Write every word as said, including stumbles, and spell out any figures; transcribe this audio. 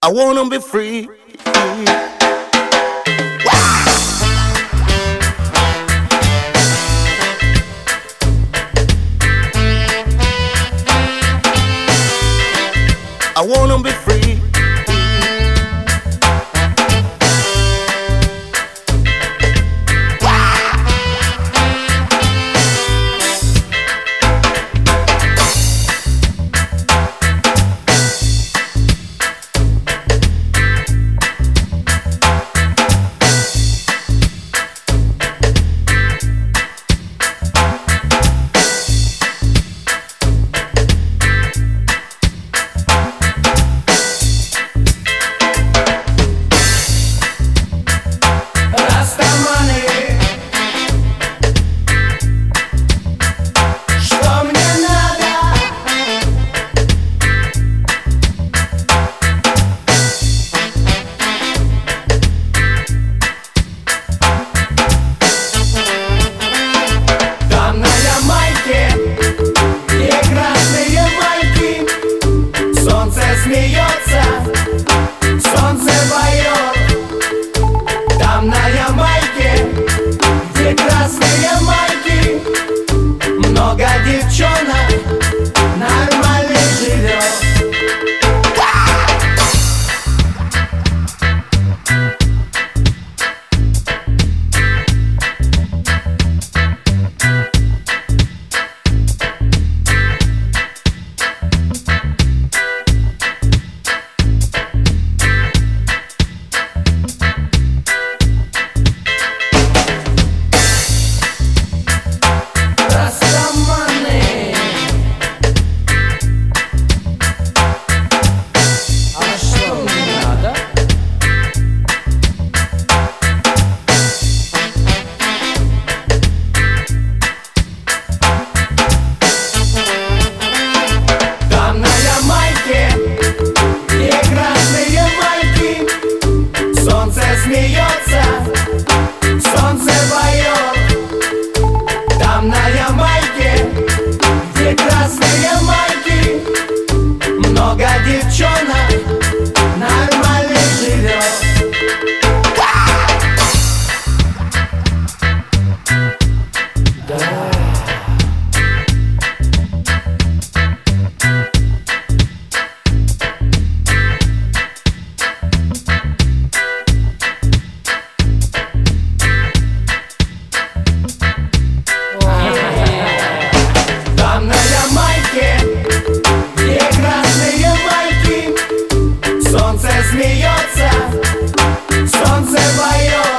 I wanna be free. I wanna be free. Смеется, солнце поет. Там на Ямайке, где красные майки, много девчонок нормально живет. Смеется, солнце поет. Там на Ямайке, где красные майки, много девчонок нормально живет. Солнце смеется, солнце поет.